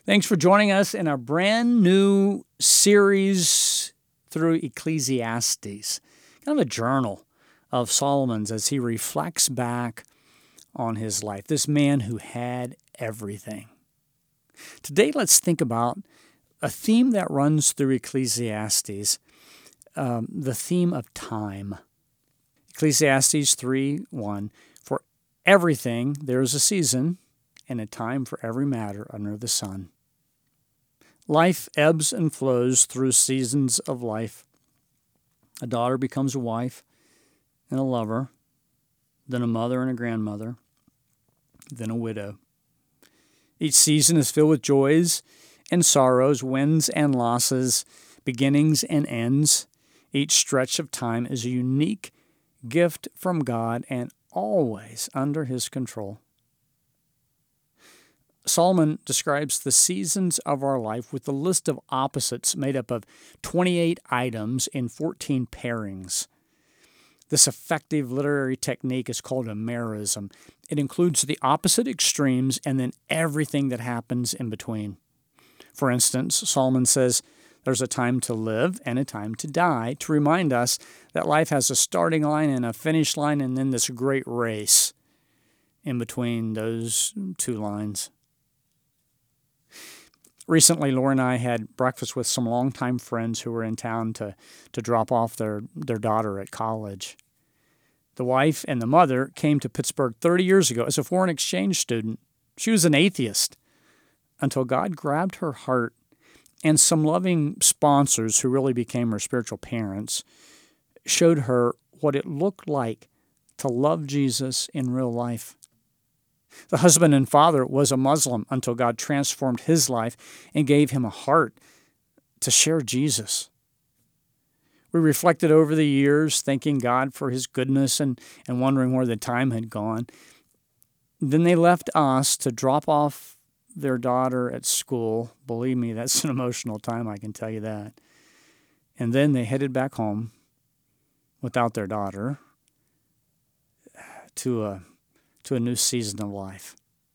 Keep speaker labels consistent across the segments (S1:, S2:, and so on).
S1: Thanks for joining us in our brand new series through Ecclesiastes, kind of a journal of Solomon's as he reflects back on his life, this man who had everything. Today, let's think about a theme that runs through Ecclesiastes, the theme of time. Ecclesiastes 3:1, for everything there is a season and a time for every matter under the sun. Life ebbs and flows through seasons of life. A daughter becomes a wife and a lover, then a mother and a grandmother, then a widow. Each season is filled with joys and sorrows, wins and losses, beginnings and ends. Each stretch of time is a unique gift from God and always under His control. Solomon describes the seasons of our life with a list of opposites made up of 28 items in 14 pairings. This effective literary technique is called a merism. It includes the opposite extremes and then everything that happens in between. For instance, Solomon says there's a time to live and a time to die, to remind us that life has a starting line and a finish line and then this great race in between those two lines. Recently, Laura and I had breakfast with some longtime friends who were in town to drop off their daughter at college. The wife and the mother came to Pittsburgh 30 years ago as a foreign exchange student. She was an atheist until God grabbed her heart, and some loving sponsors who really became her spiritual parents showed her what it looked like to love Jesus in real life. The husband and father was a Muslim until God transformed his life and gave him a heart to share Jesus. We reflected over the years, thanking God for His goodness and wondering where the time had gone. Then they left us to drop off their daughter at school. Believe me, that's an emotional time, I can tell you that. And then they headed back home without their daughter to a new season of life.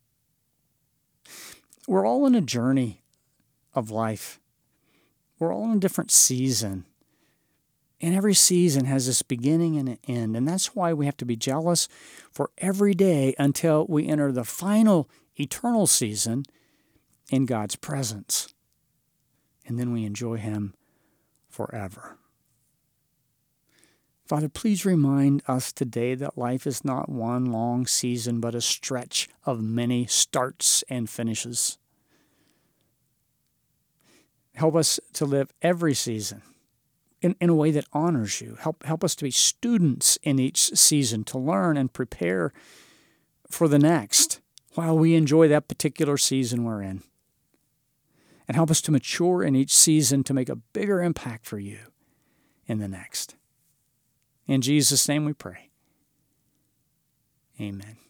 S1: We're all in a journey of life. We're all in a different season. And every season has this beginning and an end. And that's why we have to be jealous for every day until we enter the final eternal season in God's presence. And then we enjoy Him forever. Father, please remind us today that life is not one long season, but a stretch of many starts and finishes. Help us to live every season in a way that honors You. Help us to be students in each season, to learn and prepare for the next while we enjoy that particular season we're in. And help us to mature in each season to make a bigger impact for You in the next. In Jesus' name we pray. Amen.